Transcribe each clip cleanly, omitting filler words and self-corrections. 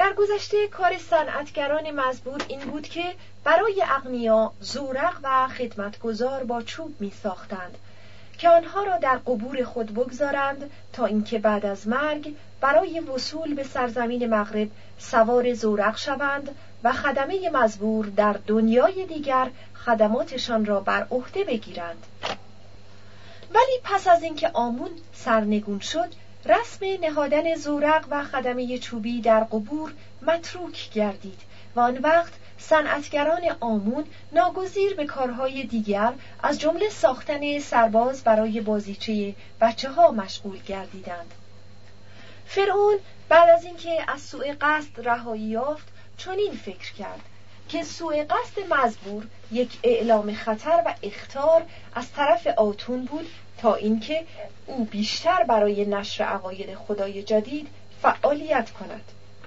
در گذشته کار صنعتگران مزبور این بود که برای اغنیا زورق و خدمتگزار با چوب می ساختند که آنها را در قبور خود بگذارند تا اینکه بعد از مرگ برای وصول به سرزمین مغرب سوار زورق شوند و خدمه مزبور در دنیای دیگر خدماتشان را بر عهده بگیرند. ولی پس از اینکه آمون سرنگون شد، رسم نهادن زورق و خدمه چوبی در قبور متروک گردید و آن وقت صنعتگران آمون ناگزیر به کارهای دیگر از جمله ساختن سرباز برای بازیچه بچه‌ها مشغول گردیدند. فرعون بعد از اینکه از سوء قصد رهایی یافت چنین فکر کرد که سوء قصد مزبور یک اعلام خطر و اخطار از طرف آتون بود تا اینکه او بیشتر برای نشر عقاید خدای جدید فعالیت کند.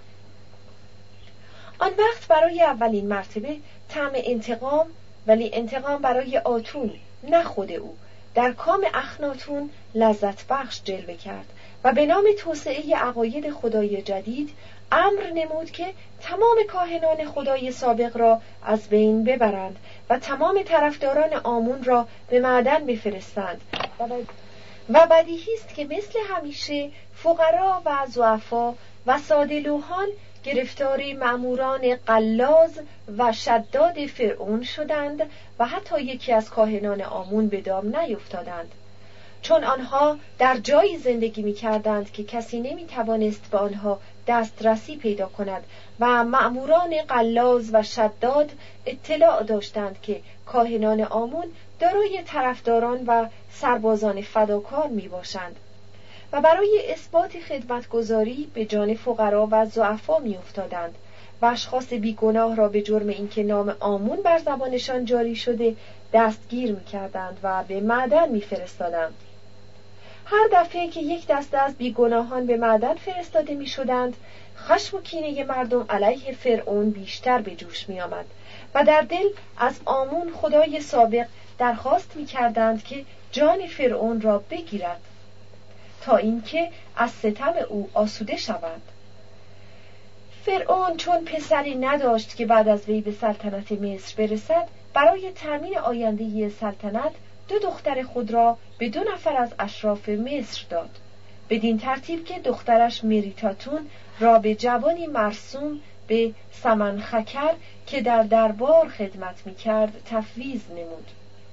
آن وقت برای اولین مرتبه طعم انتقام، ولی انتقام برای آتون نه خود او، در کام اخناتون لذت بخش جلوه کرد و به نام توسعه عقاید خدای جدید امر نمود که تمام کاهنان خدای سابق را از بین ببرند و تمام طرفداران آمون را به معدن بفرستند و بدیهی است که مثل همیشه فقرا و ضعفا و ساده‌لوحان گرفتار مأموران قلاز و شداد فرعون شدند و حتی یکی از کاهنان آمون به دام نیفتادند، چون آنها در جایی زندگی می کردند که کسی نمی توانست به آنها دسترسی پیدا کند و مأموران قلاز و شداد اطلاع داشتند که کاهنان آمون دارای طرفداران و سربازان فداکار می باشند و برای اثبات خدمتگزاری به جان فقرا و ضعفا می افتادند و اشخاص بیگناه را به جرم اینکه نام آمون بر زبانشان جاری شده دستگیر می کردند و به معدن می فرستادند. هر دفعه که یک دسته از بیگناهان به معدن فرستاده می شدند، خشم و کینه مردم علیه فرعون بیشتر به جوش می آمد و در دل از آمون خدای سابق درخواست می کردند که جان فرعون را بگیرد تا اینکه از ستم او آسوده شوند. فرعون چون پسری نداشت که بعد از وی به سلطنت مصر برسد، برای تأمین آینده سلطنت 2 دختر خود را به 2 نفر از اشراف مصر داد، بدین ترتیب که دخترش مریتاتون را به جوانی مرسوم به سمنخکر که در دربار خدمت می‌کرد تفویض نمود.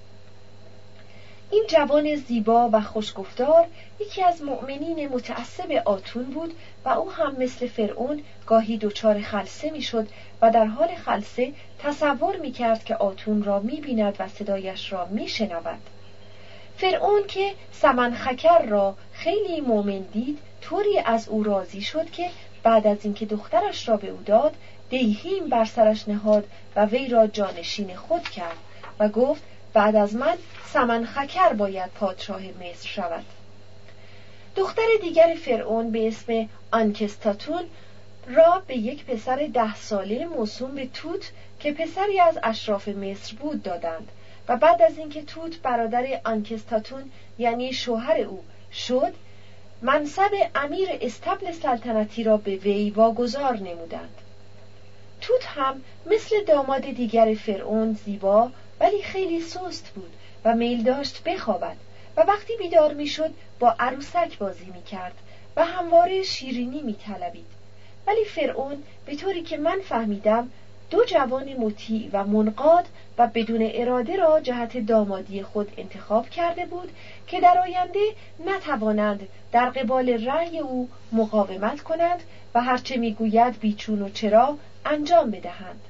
این جوان زیبا و خوشگفتار یکی از مؤمنین متعصب آتون بود و او هم مثل فرعون گاهی دچار خلسه میشد و در حال خلسه تصور میکرد که آتون را میبیند و صدایش را میشنود. فرعون که سمنخکر را خیلی مؤمن دید طوری از او راضی شد که بعد از اینکه دخترش را به او داد دیهیم بر سرش نهاد و وی را جانشین خود کرد و گفت بعد از من سمنخکر باید پادشاه مصر شود. دختر دیگر فرعون به اسم آنکستاتون را به یک پسر 10 ساله موسوم به توت که پسری از اشراف مصر بود دادند و بعد از اینکه توت برادر آنکستاتون یعنی شوهر او شد، منصب امیر استبل سلطنتی را به وی واگذار نمودند. توت هم مثل داماد دیگر فرعون زیبا ولی خیلی سست بود و میل داشت بخوابد و وقتی بیدار میشد با عروسک بازی میکرد و همواره شیرینی میطلبید. ولی فرعون به طوری که من فهمیدم 2 جوان مطیع و منقاد و بدون اراده را جهت دامادی خود انتخاب کرده بود که در آینده نتوانند در قبال رأی او مقاومت کنند و هرچه میگوید بیچون و چرا انجام بدهند.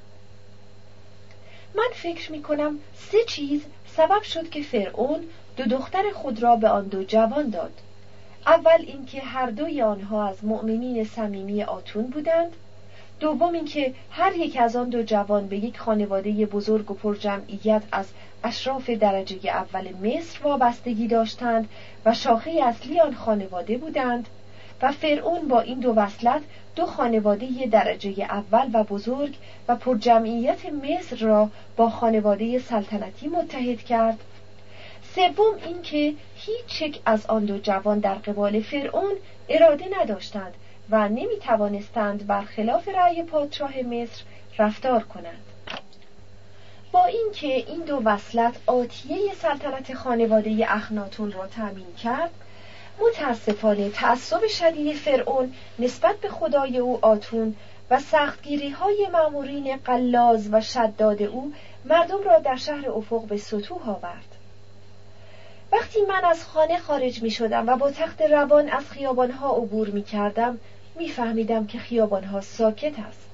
من فکر میکنم 3 چیز سبب شد که فرعون 2 دختر خود را به آن 2 جوان داد. اول اینکه هر دوی آنها از مؤمنین صمیمی آتون بودند. دوم اینکه هر یک از آن 2 جوان به یک خانواده بزرگ و پرجمعیت از اشراف درجه اول مصر وابستگی داشتند و شاخه اصلی آن خانواده بودند و فرعون با این 2 وصلت 2 خانواده درجه اول و بزرگ و پرجمعیت مصر را با خانواده سلطنتی متحد کرد. سوم اینکه هیچ یک از آن 2 جوان در قبال فرعون اراده نداشتند و نمی توانستند برخلاف رأی پادشاه مصر رفتار کنند. با اینکه این دو وصلت آتیه سلطنت خانواده اخناتون را تأمین کرد، متاسفانه تعصب شدید فرعون نسبت به خدای او آتون و سختگیری‌های مامورین قلاز و شداد او مردم را در شهر افق به ستوه آورد. وقتی من از خانه خارج می شدم و با تخت روان از خیابانها عبور می کردم، می فهمیدم که خیابانها ساکت است.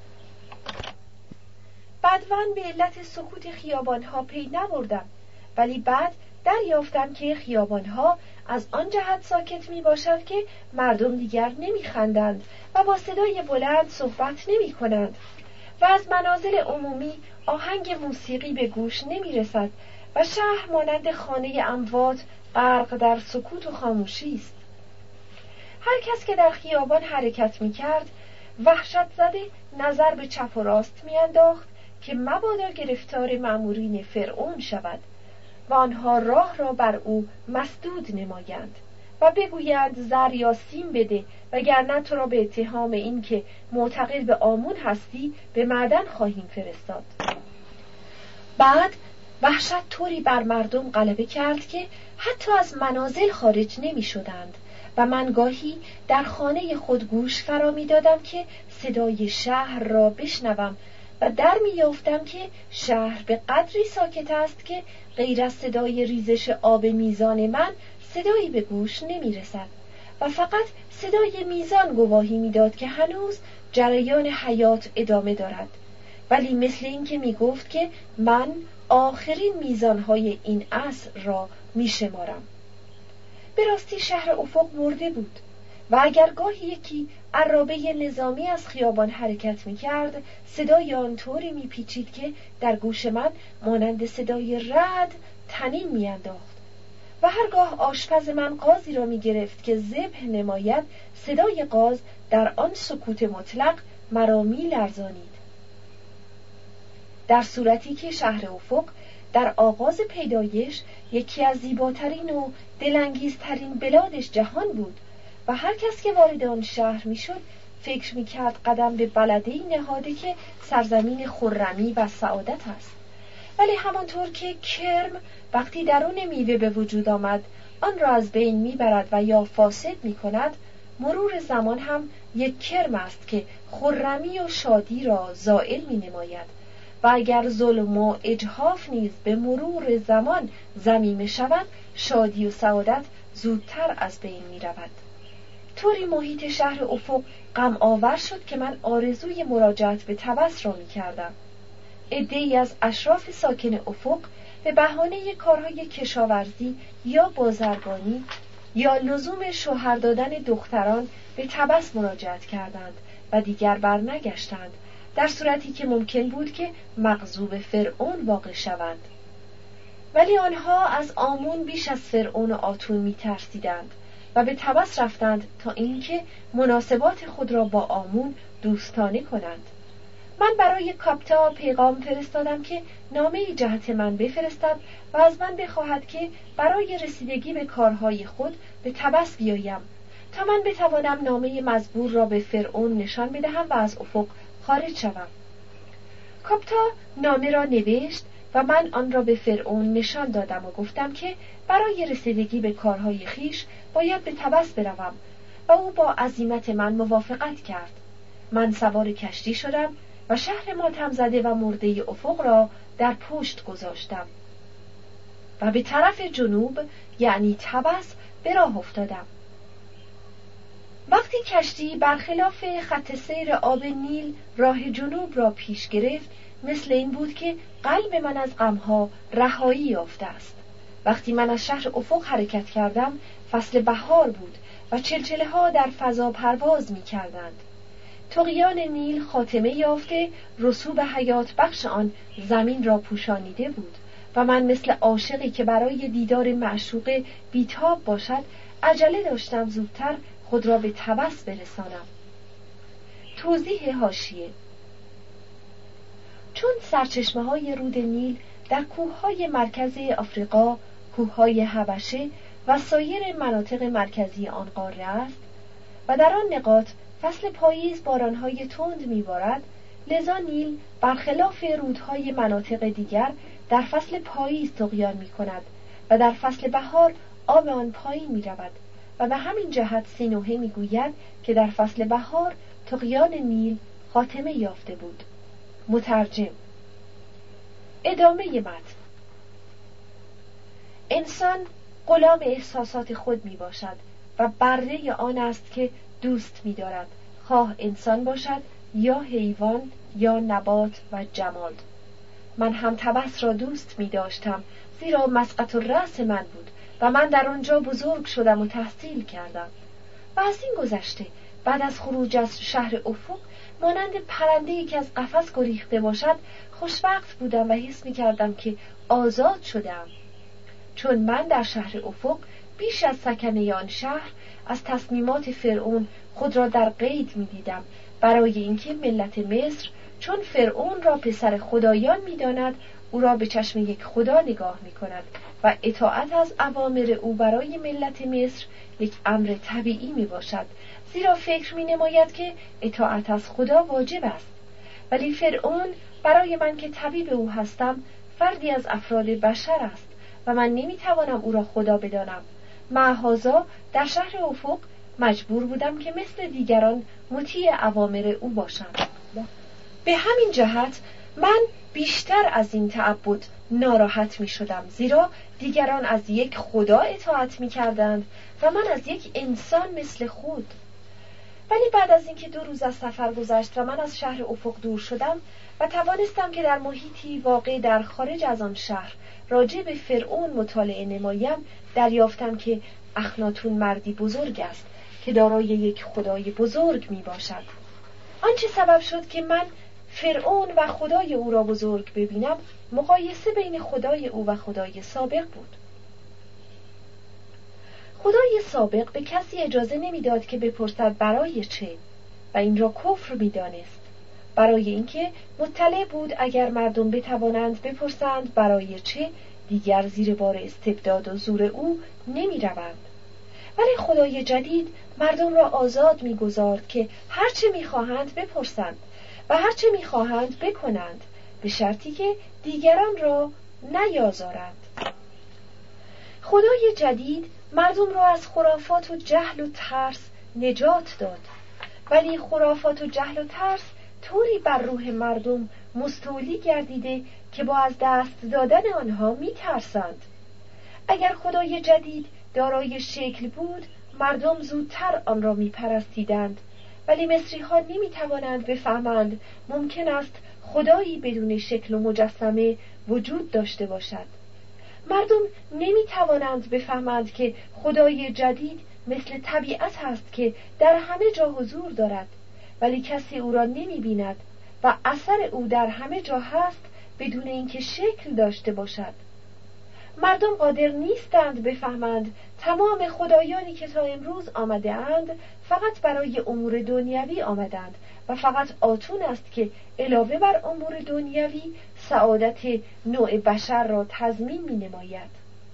بدون به علت سکوت خیابانها پی نبردم، ولی بعد دریافتم که خیابانها از آن جهت ساکت می باشد که مردم دیگر نمی خندند و با صدای بلند صحبت نمی کنند و از منازل عمومی آهنگ موسیقی به گوش نمی رسد و شهر مانند خانه اموات غرق در سکوت و خاموشی است. هر کس که در خیابان حرکت می کرد وحشت زده نظر به چپ و راست می انداخت که مبادا گرفتار مامورین فرعون شود و آنها راه را بر او مسدود نمایند و بگویند زر یا سیم بده وگرنه تو را به اتهام این که معتقد به آمون هستی به معدن خواهیم فرستاد. بعد وحشت طوری بر مردم غلبه کرد که حتی از منازل خارج نمی شدند و من گاهی در خانه خود گوش فرا می دادم که صدای شهر را بشنوم و در می یافتم که شهر به قدری ساکت است که غیر از صدای ریزش آب میزان من صدایی به گوش نمی رسد و فقط صدای میزان گواهی می داد که هنوز جریان حیات ادامه دارد، ولی مثل این که می گفت که من آخرین میزانهای این عصر را می شمارم. به راستی شهر افق مرده بود و اگر گاهی یکی عرابه نظامی از خیابان حرکت می کرد صدای آن طوری می پیچید که در گوش من مانند صدای رعد طنین می انداخت و هرگاه آشپز من قازی را می گرفت که ذبح نماید صدای قاز در آن سکوت مطلق مرا می لرزانید. در صورتی که شهر افق در آغاز پیدایش یکی از زیباترین و دلانگیزترین بلادش جهان بود و هر کس که وارد آن شهر میشد فکر میکرد قدم به بلده‌ای نهاده که سرزمین خرمی و سعادت است. ولی همانطور که کرم وقتی درون میوه به وجود آمد آن را از بین میبرد و یا فاسد میکند، مرور زمان هم یک کرم است که خرمی و شادی را زائل مینماید و اگر ظلم و اجحاف نیز به مرور زمان ضمیمه شود، شادی و سعادت زودتر از بین می رود. طوری محیط شهر افق غم آور شد که من آرزوی مراجعت به طبس را می کردم. عده‌ای از اشراف ساکن افق به بهانه کارهای کشاورزی یا بازرگانی یا لزوم شوهر دادن دختران به طبس مراجعت کردند و دیگر برنگشتند، در صورتی که ممکن بود که مغضوب فرعون واقع شوند. ولی آنها از آمون بیش از فرعون و آتون می ترسیدند و به طبس رفتند تا اینکه مناسبات خود را با آمون دوستانه کنند. من برای کاپتا پیغام فرستادم که نامه‌ای جهت من بفرستد و از من بخواهد که برای رسیدگی به کارهای خود به طبس بیایم تا من بتوانم نامه مزبور را به فرعون نشان بدهم و از افق خارج شوم. کاپتا نامه را نوشت و من آن را به فرعون نشان دادم و گفتم که برای رسیدگی به کارهای خیش باید به طبس بروم و او با عزیمت من موافقت کرد. من سوار کشتی شدم و شهر ماتم زده و مرده افق را در پشت گذاشتم و به طرف جنوب یعنی طبس به راه افتادم. وقتی کشتی برخلاف خط سیر آب نیل راه جنوب را پیش گرفت، مثل این بود که قلب من از غمها رهایی یافته است. وقتی من از شهر افق حرکت کردم فصل بهار بود و چلچله‌ها در فضا پرواز می کردند. طغیان نیل خاتمه یافته رسوب حیات بخش آن زمین را پوشانیده بود و من مثل عاشقی که برای دیدار معشوقه بیتاب باشد عجله داشتم زودتر خود را به طبس برسانم. توضیح حاشیه: چون سرچشمه‌های رود نیل در کوههای مرکز آفریقا، کوههای حبشه و سایر مناطق مرکزی آن قاره است و در آن نقاط فصل پاییز بارانهای تند می‌بارد، لذا نیل برخلاف رودهای مناطق دیگر در فصل پاییز طغیان می‌کند و در فصل بهار آب آن پایین می‌رود و به همین جهت سینوحه می‌گوید که در فصل بهار طغیان نیل خاتمه یافته بود. مترجم. ادامه متن. انسان غلام احساسات خود می باشد و برده آن است که دوست می دارد، خواه انسان باشد یا حیوان یا نبات و جماد. من هم طبس را دوست می داشتم، زیرا مسقط الرأس من بود و من در آنجا بزرگ شدم و تحصیل کردم. و از این گذشته بعد از خروج از شهر افق مانند پرنده‌ای که از قفس گریخته باشد خوشوقت بودم و حس می کردم که آزاد شدم، چون من در شهر افق بیش از سکنه آن شهر از تصمیمات فرعون خود را در قید می دیدم، برای اینکه ملت مصر چون فرعون را پسر خدایان می داند او را به چشم یک خدا نگاه می کند و اطاعت از اوامر او برای ملت مصر یک امر طبیعی می باشد، زیرا فکر می نماید که اطاعت از خدا واجب است. ولی فرعون برای من که طبیب او هستم فردی از افراد بشر است و من نمی توانم او را خدا بدانم. مع هذا در شهر افق مجبور بودم که مثل دیگران مطیع اوامر او باشم. به همین جهت من بیشتر از این تعبد ناراحت می شدم، زیرا دیگران از یک خدا اطاعت می کردند و من از یک انسان مثل خود. ولی بعد از اینکه 2 روز از سفر گذشت و من از شهر افق دور شدم و توانستم که در محیطی واقع در خارج از آن شهر راجع به فرعون مطالعه نمایم، دریافتم که اخناتون مردی بزرگ است که دارای یک خدای بزرگ می باشد. آنچه سبب شد که من فرعون و خدای او را بزرگ ببینم مقایسه بین خدای او و خدای سابق بود. خدای سابق به کسی اجازه نمیداد که بپرسد برای چه و این را کفر می‌دانست، برای اینکه مطلع بود اگر مردم بتوانند بپرسند برای چه دیگر زیر بار استبداد و زور او نمی‌روند. ولی خدای جدید مردم را آزاد می‌گذارد که هر چه می‌خواهند بپرسند و هر چه می‌خواهند بکنند، به شرطی که دیگران را نیازارند. خدای جدید مردم را از خرافات و جهل و ترس نجات داد، ولی خرافات و جهل و ترس طوری بر روح مردم مستولی گردیده که با از دست دادن آنها می‌ترسند. اگر خدای جدید دارای شکل بود مردم زودتر آن را می‌پرستیدند، ولی مصری‌ها نمی‌توانند بفهمند ممکن است خدایی بدون شکل و مجسمه وجود داشته باشد. مردم نمی‌توانند بفهمند که خدای جدید مثل طبیعت است که در همه جا حضور دارد، ولی کسی او را نمی‌بیند و اثر او در همه جا هست بدون اینکه شکل داشته باشد. مردم قادر نیستند بفهمند تمام خدایانی که تا امروز آمده اند فقط برای امور دنیوی آمدند و فقط آتون است که علاوه بر امور دنیوی سعادت نوع بشر را تضمین می نماید.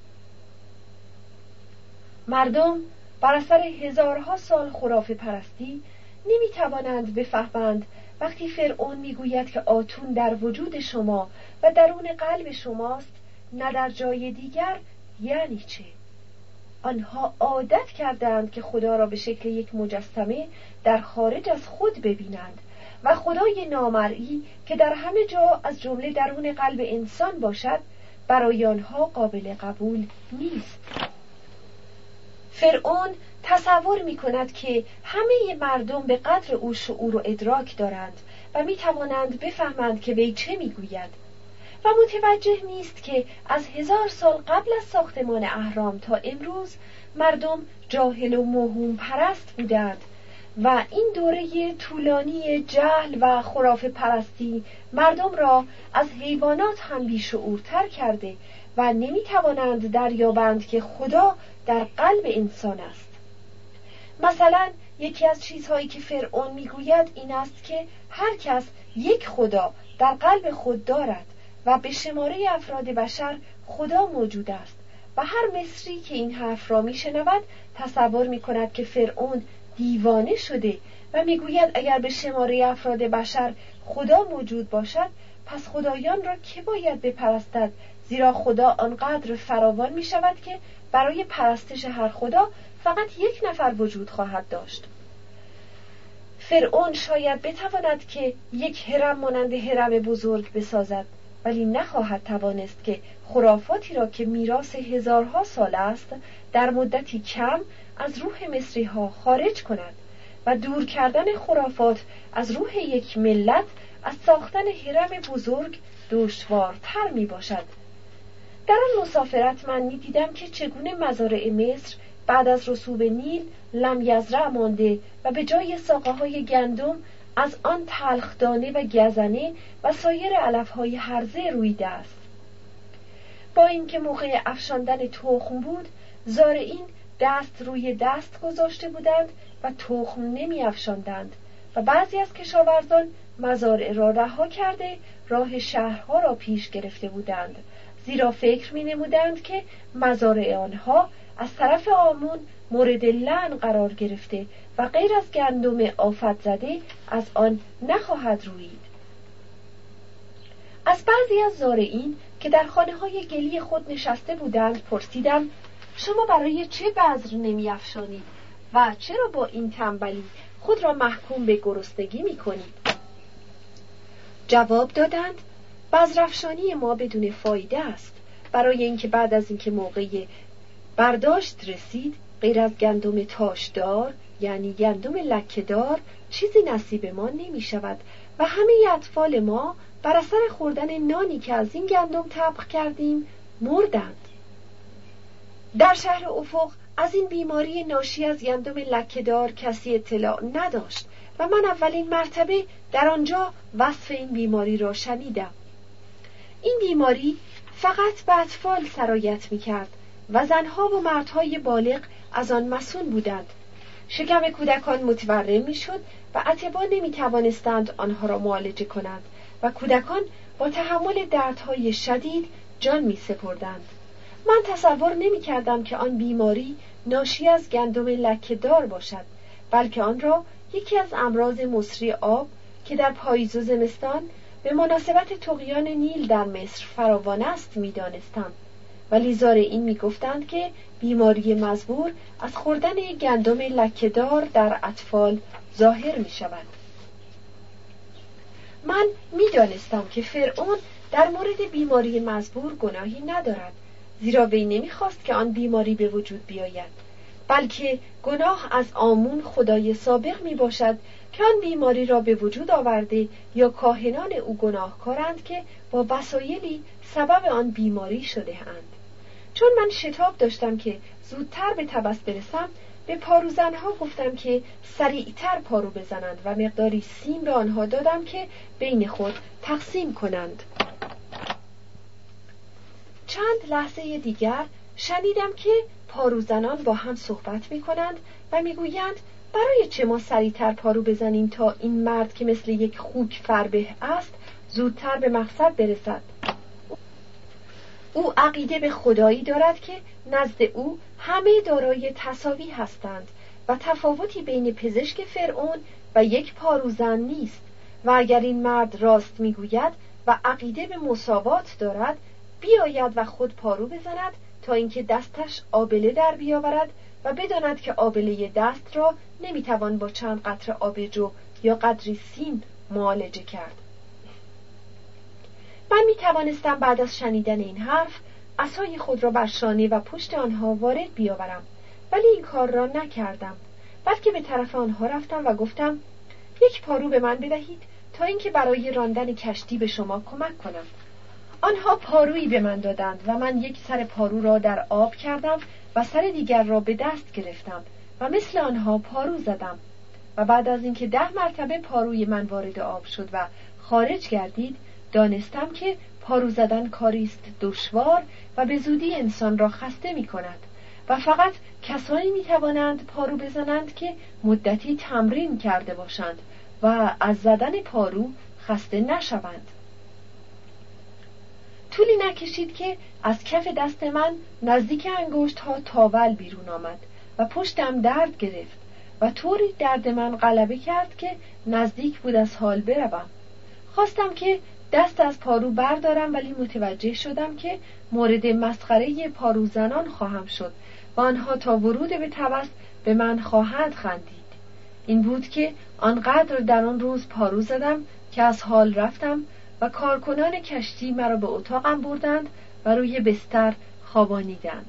مردم بر اثر هزارها سال خرافه پرستی نمی توانند بفهمند وقتی فرعون می گوید که آتون در وجود شما و درون قلب شماست نه در جای دیگر یعنی چه. آنها عادت کردند که خدا را به شکل یک مجسمه در خارج از خود ببینند و خدای نامرئی که در همه جا از جمله درون قلب انسان باشد برای آنها قابل قبول نیست. فرعون تصور می کند که همه مردم به قدر او شعور و ادراک دارند و می توانند بفهمند که وی چه می گوید و متوجه نیست که از 1000 سال قبل از ساختمان اهرام تا امروز مردم جاهل و موهوم پرست بودند و این دوره طولانی جهل و خرافه پرستی مردم را از حیوانات هم بیشعورتر کرده و نمی توانند دریابند که خدا در قلب انسان است. مثلا یکی از چیزهایی که فرعون میگوید این است که هر کس یک خدا در قلب خود دارد و به شماره افراد بشر خدا موجود است و هر مصری که این حرف را میشنود تصور میکند که فرعون دیوانه شده و میگوید اگر به شماره افراد بشر خدا موجود باشد، پس خدایان را که باید بپرستد، زیرا خدا آنقدر فراوان می شود که برای پرستش هر خدا فقط یک نفر وجود خواهد داشت. فرعون شاید بتواند که یک هرم مانند هرم بزرگ بسازد، ولی نخواهد توانست که خرافاتی را که میراث هزارها سال است در مدتی کم از روح مصری ها خارج کند و دور کردن خرافات از روح یک ملت از ساختن هرم بزرگ دشوارتر می باشد. در آن مسافرت من می دیدم که چگونه مزارع مصر بعد از رسوب نیل لم یزرع مانده و به جای ساقه‌های گندم از آن تلخدانه و گزنه و سایر علف‌های هرزه رویده است. با اینکه موقع افشاندن تخم بود، زارعین دست روی دست گذاشته بودند و تخم نمی افشاندند و بعضی از کشاورزان مزارع را رها کرده راه شهرها را پیش گرفته بودند، زیرا فکر می نمودند که مزارع آنها از طرف آمون مورد لعن قرار گرفته و غیر از گندم آفت زده از آن نخواهد رویید. از بعضی از زارعین که در خانه‌های گلی خود نشسته بودند پرسیدم شما برای چه بذر نمی افشانید و چرا با این تنبلی خود را محکوم به گرسنگی می کنید؟ جواب دادند بذرافشانی ما بدون فایده است، برای اینکه بعد از اینکه موقع برداشت رسید غیر از گندم تاشدار یعنی گندم لکه‌دار چیزی نصیب ما نمی شود و همه اطفال ما بر اثر خوردن نانی که از این گندم طبخ کردیم مردند. در شهر افق از این بیماری ناشی از گندم لکه‌دار کسی اطلاع نداشت و من اولین مرتبه در آنجا وصف این بیماری را شنیدم. این بیماری فقط به اطفال سرایت می‌کرد و زنها و مردهای بالغ از آن مسئول بودند. شکم کودکان متورم می‌شد و اطباء نمی‌توانستند آنها را معالجه کنند و کودکان با تحمل دردهای شدید جان می‌سپردند. من تصور نمی‌کردم که آن بیماری ناشی از گندم لکه‌دار باشد، بلکه آن را یکی از امراض مصری آب که در پاییز و زمستان به مناسبت طغیان نیل در مصر فراوان است می‌دانستم. ولی زارعین می‌گفتند که بیماری مزبور از خوردن گندم لکه‌دار در اطفال ظاهر می‌شود. من می‌دانستم که فرعون در مورد بیماری مزبور گناهی ندارد، زیرا وی نمی‌خواست که آن بیماری به وجود بیاید، بلکه گناه از آمون خدای سابق میباشد که آن بیماری را به وجود آورده یا کاهنان او گناهکارند که با وسایلی سبب آن بیماری شده اند. چون من شتاب داشتم که زودتر به تبس برسم، به پاروزنها گفتم که سریعتر پارو بزنند و مقداری سیم به آنها دادم که بین خود تقسیم کنند. چند لحظه دیگر شنیدم که پاروزنان با هم صحبت می کنند و می گویند برای چه ما سریعتر پارو بزنیم تا این مرد که مثل یک خوک فربه است زودتر به مقصد برسد. او عقیده به خدایی دارد که نزد او همه دارای تساوی هستند و تفاوتی بین پزشک فرعون و یک پاروزن نیست و اگر این مرد راست می گوید و عقیده به مساوات دارد بیاید و خود پارو بزند تا اینکه دستش آبله در بیاورد و بداند که آبله دست را نمیتوان با چند قطره آبجو یا قدری سیم معالجه کرد. من میتوانستم بعد از شنیدن این حرف عصای خود را بر شانه و پشت آنها وارد بیاورم، ولی این کار را نکردم، بلکه به طرف آنها رفتم و گفتم یک پارو به من بدهید تا اینکه برای راندن کشتی به شما کمک کنم. آنها پارویی به من دادند و من یک سر پارو را در آب کردم و سر دیگر را به دست گرفتم و مثل آنها پارو زدم و بعد از اینکه 10 مرتبه پاروی من وارد آب شد و خارج گردید دانستم که پارو زدن کاری است دشوار و به زودی انسان را خسته می کند و فقط کسانی می توانند پارو بزنند که مدتی تمرین کرده باشند و از زدن پارو خسته نشوند. طولی نکشید که از کف دست من نزدیک انگشت ها تاول بیرون آمد و پشتم درد گرفت و طوری درد من غلبه کرد که نزدیک بود از حال بروم. خواستم که دست از پارو بردارم، ولی متوجه شدم که مورد مسخره پاروزنان خواهم شد و آنها تا ورود به طبس به من خواهند خندید. این بود که آنقدر در آن روز پارو زدم که از حال رفتم و کارکنان کشتی مرا به اتاقم بردند و روی بستر خوابانیدند.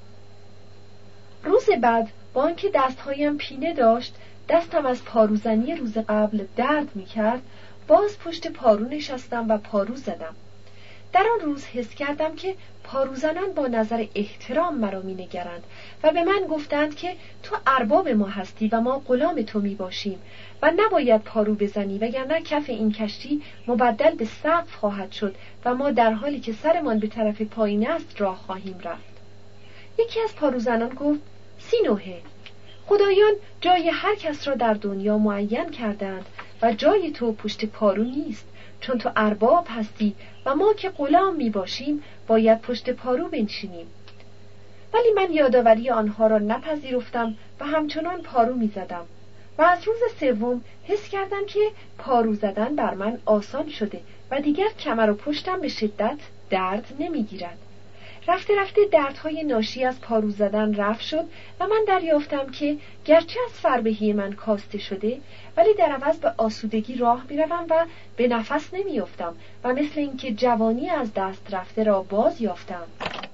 روز بعد با آنکه دستهایم پینه داشت، دستم از پاروزنی روز قبل درد می‌کرد، باز پشت پارو نشستم و پارو زدم. در آن روز حس کردم که پاروزنان با نظر احترام مرا می‌نگرند و به من گفتند که تو ارباب ما هستی و ما غلام تو میباشیم و نباید پارو بزنی، وگرنه کف این کشتی مبدل به سقف خواهد شد و ما در حالی که سرمان به طرف پایین است راه خواهیم رفت. یکی از پاروزنان گفت: سینوهه، خدایان جای هر کس را در دنیا معین کردند و جای تو پشت پارو نیست، چون تو ارباب هستی و ما که غلام می باشیم باید پشت پارو بنشینیم. ولی من یادآوری آنها را نپذیرفتم و همچنان پارو می زدم و از روز سوم حس کردم که پارو زدن بر من آسان شده و دیگر کمر و پشتم به شدت درد نمی گیرد. رفته رفته دردهای ناشی از پارو زدن رفع شد و من دریافتم که گرچه از فربهی من کاسته شده، ولی در عوض به آسودگی راه میروم و به نفس نمیافتم و مثل اینکه جوانی از دست رفته را باز یافتم.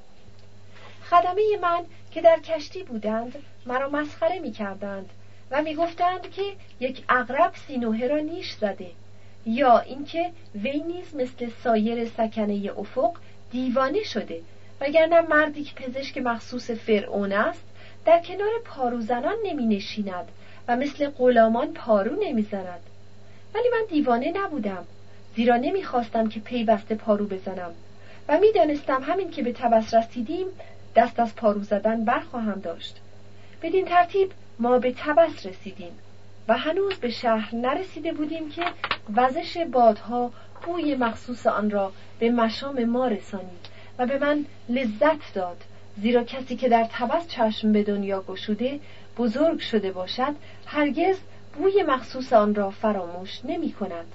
خدمه من که در کشتی بودند مرا مسخره میکردند و میگفتند که یک عقرب سینوهه را نیش زده، یا اینکه وی نیز مثل سایر سکنه افق دیوانه شده، وگرنه مردی که پزشک مخصوص فرعون است در کنار پاروزنان نمی نشیند و مثل غلامان پارو نمی زند. ولی من دیوانه نبودم، زیرا نمی خواستم که پیوسته پارو بزنم و می دانستم همین که به طبس رسیدیم دست از پارو زدن برخواهم داشت. بدین ترتیب ما به طبس رسیدیم و هنوز به شهر نرسیده بودیم که وزش بادها بوی مخصوص آن را به مشام ما رسانید و به من لذت داد، زیرا کسی که در طبس چشم به دنیا گشوده بزرگ شده باشد هرگز بوی مخصوص آن را فراموش نمی کند.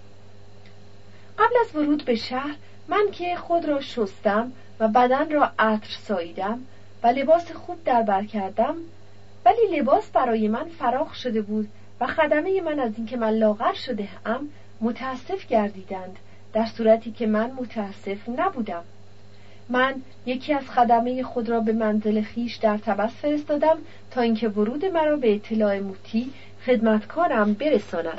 قبل از ورود به شهر من که خود را شستم و بدن را عطر ساییدم و لباس خوب در بر کردم، ولی لباس برای من فراخ شده بود و خدمه من از اینکه من لاغر شده ام متاسف گردیدند، در صورتی که من متاسف نبودم. من یکی از خدمه خود را به منزل خیش در طبس فرستادم تا اینکه ورود مرا به اطلاع موتی خدمتکارم برساند.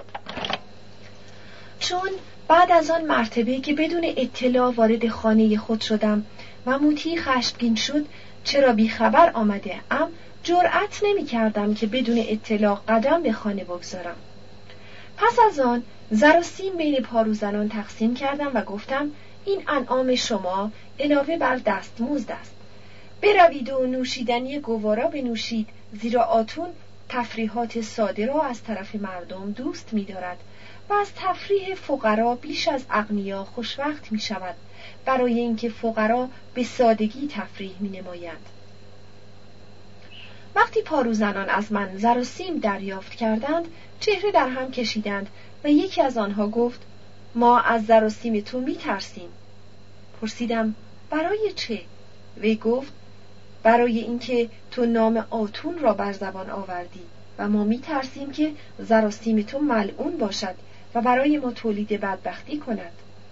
چون بعد از آن مرتبه که بدون اطلاع وارد خانه خود شدم و موتی خشمگین شد چرا بیخبر آمده ام، جرأت نمی کردم که بدون اطلاع قدم به خانه بگذارم. پس از آن زر و سیم بین پاروزنان تقسیم کردم و گفتم: این انعام شما علاوه بر دستمزد است. بروید و نوشیدنی گوارا بنوشید، زیرا آتون تفریحات ساده را از طرف مردم دوست می دارد و از تفریح فقرا بیش از اغنیا خوشوقت می شود، برای اینکه فقرا به سادگی تفریح می نمایند. وقتی پاروزنان از من زر و سیم دریافت کردند چهره در هم کشیدند و یکی از آنها گفت: ما از زر و سیم تو می ترسیم. پرسیدم: برای چه؟ وی گفت: برای اینکه تو نام آتون را بر زبان آوردی و ما می ترسیم که زر و سیم تو ملعون باشد و برای ما تولید بدبختی کند.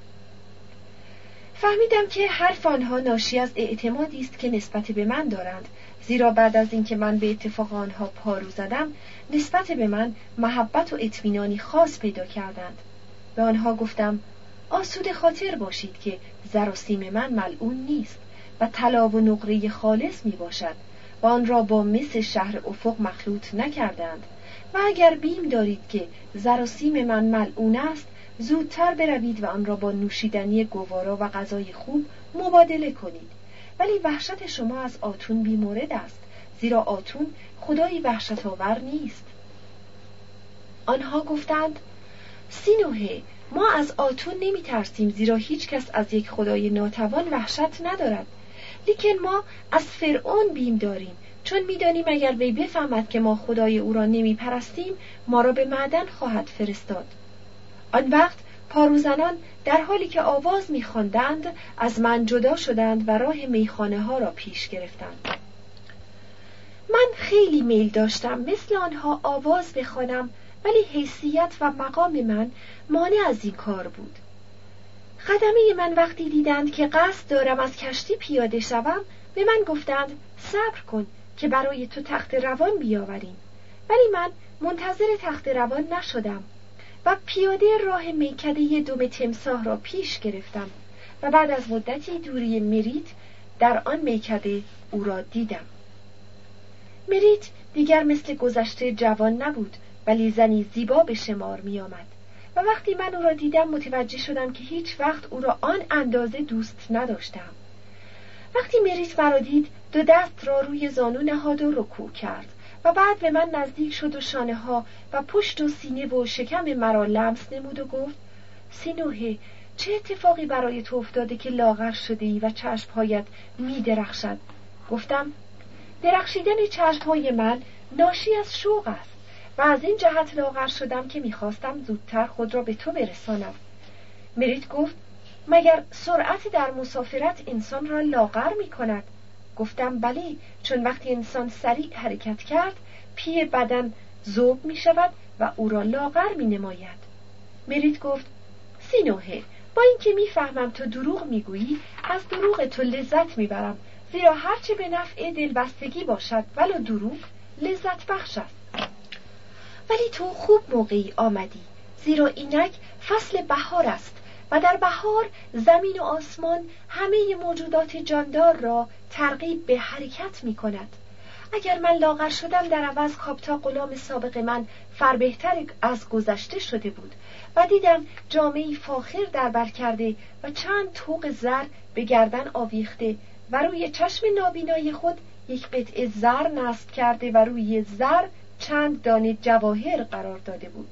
فهمیدم که حرف آنها ناشی از اعتمادی است که نسبت به من دارند، زیرا بعد از اینکه من به اتفاق آنها پارو زدم نسبت به من محبت و اطمینانی خاص پیدا کردند. به آنها گفتم: آسود خاطر باشید که زر و سیم من ملعون نیست و طلا و نقره خالص می باشد و آن را با مس شهر افق مخلوط نکردند و اگر بیم دارید که زر و سیم من ملعون است زودتر بروید و آن را با نوشیدنی گوارا و غذای خوب مبادله کنید. ولی وحشت شما از آتون بی‌مورد است، زیرا آتون خدایی وحشت آور نیست. آنها گفتند: سینوهه، ما از آتون نمی ترسیم، زیرا هیچ کس از یک خدای ناتوان وحشت ندارد، لیکن ما از فرعون بیم داریم، چون می‌دانیم اگر وی بفهمد که ما خدای او را نمی‌پرستیم ما را به معدن خواهد فرستاد. آن وقت پاروزنان در حالی که آواز می‌خواندند از من جدا شدند و راه میخانه‌ها را پیش گرفتند. من خیلی میل داشتم مثل آنها آواز بخوانم، ولی حیثیت و مقام من مانع از این کار بود. خدمه من وقتی دیدند که قصد دارم از کشتی پیاده شوم به من گفتند صبر کن که برای تو تخت روان بیاوریم، ولی من منتظر تخت روان نشدم و پیاده راه میکده دم تمساح را پیش گرفتم و بعد از مدتی دوری مریت در آن میکده او را دیدم. مریت دیگر مثل گذشته جوان نبود، ولی زنی زیبا به شمار می آمد و وقتی من او را دیدم متوجه شدم که هیچ وقت او را آن اندازه دوست نداشتم. وقتی مریت مرا دید 2 دست را روی زانو نهاد و رکوع کرد و بعد به من نزدیک شد و شانه ها و پشت و سینه و شکم مرا لمس نمود و گفت سینوهه، چه اتفاقی برای تو افتاده که لاغر شده ای و چشمهایت می درخشد؟ گفتم درخشیدن چشمهای من ناشی از شوق است و از این جهت لاغر شدم که میخواستم زودتر خود را به تو برسانم. مریت گفت مگر سرعت در مسافرت انسان را لاغر می کند؟ گفتم بلی، چون وقتی انسان سریع حرکت کرد پی بدن ذوب می شود و او را لاغر می نماید. مریت گفت سینوهه، با اینکه میفهمم تو دروغ میگویی از دروغ تو لذت میبرم، زیرا هرچه به نفع دلبستگی باشد ولو دروغ لذت بخش است. ولی تو خوب موقعی آمدی، زیرا اینک فصل بهار است و در بهار زمین و آسمان همه موجودات جاندار را ترغیب به حرکت می کند. اگر من لاغر شدم در عوض کاپتا غلام سابق من فربهتر از گذشته شده بود و دیدم جامه‌ای فاخر در بر کرده و چند طوق زر به گردن آویخته و روی چشم نابینای خود یک قطعه زر نصب کرده و روی زر چند دانه جواهر قرار داده بود.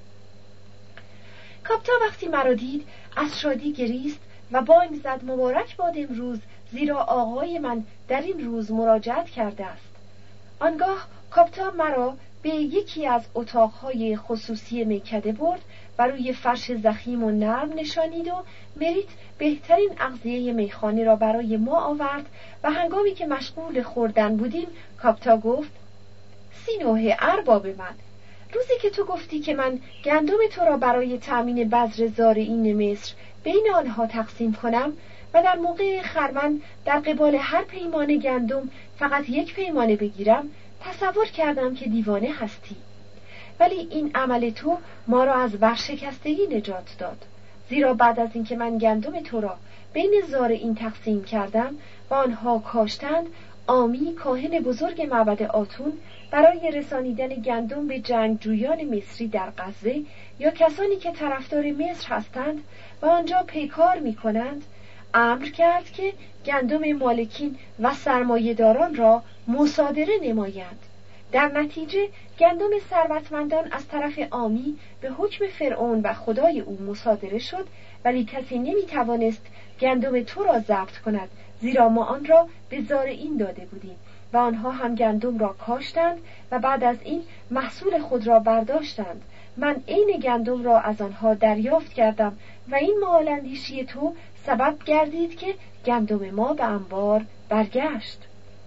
کاپتا وقتی مرا دید از شادی گریست و بانگ زد مبارک باد امروز، زیرا آقای من در این روز مراجعت کرده است. آنگاه کاپتا مرا به یکی از اتاقهای خصوصی میکده برد و روی فرش ضخیم و نرم نشانید و مریت بهترین اغذیه میخانه را برای ما آورد و هنگامی که مشغول خوردن بودیم کاپتا گفت سینوه ارباب من، روزی که تو گفتی که من گندم تو را برای تأمین بذر زارعین مصر بین آنها تقسیم کنم و در موقع خرمن در قبال هر پیمانه گندم فقط 1 پیمانه بگیرم، تصور کردم که دیوانه هستی. ولی این عمل تو ما را از ورشکستگی نجات داد، زیرا بعد از اینکه من گندم تو را بین زارعین تقسیم کردم و آنها کاشتند، آمی کاهن بزرگ معبد آتون برای رسانیدن گندم به جنگجویان مصری در غزه یا کسانی که طرفدار مصر هستند و آنجا پیکار می کنند، امر کرد که گندم مالکین و سرمایه‌داران را مصادره نمایند. در نتیجه گندم ثروتمندان از طرف آمی به حکم فرعون و خدای او مصادره شد، ولی کسی نمی‌توانست گندم تو را ضبط کند، زیرا ما آن را به زارعین داده بودیم و آنها هم گندم را کاشتند و بعد از این محصول خود را برداشتند. من عین گندم را از آنها دریافت کردم و این مالاندیشی تو سبب گردید که گندم ما به انبار برگشت.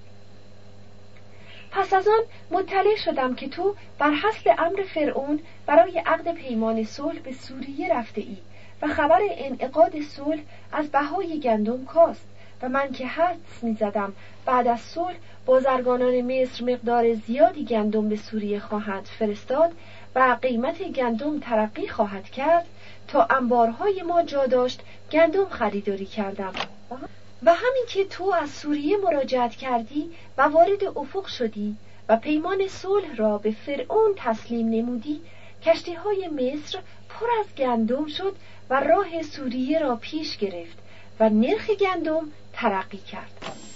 پس از آن مطلع شدم که تو بر حسب امر فرعون برای عقد پیمان صلح به سوریه رفته ای و خبر انعقاد صلح از بهای گندم کاست و من که حدس می زدم بعد از صلح بازرگانان مصر مقدار زیادی گندم به سوریه خواهند فرستاد و قیمت گندم ترقی خواهد کرد، تا انبارهای ما جا داشت گندم خریداری کردم و همین که تو از سوریه مراجعت کردی و وارد افق شدی و پیمان صلح را به فرعون تسلیم نمودی، کشتی‌های مصر پر از گندم شد و راه سوریه را پیش گرفت و نرخ گندم ترقی کرد.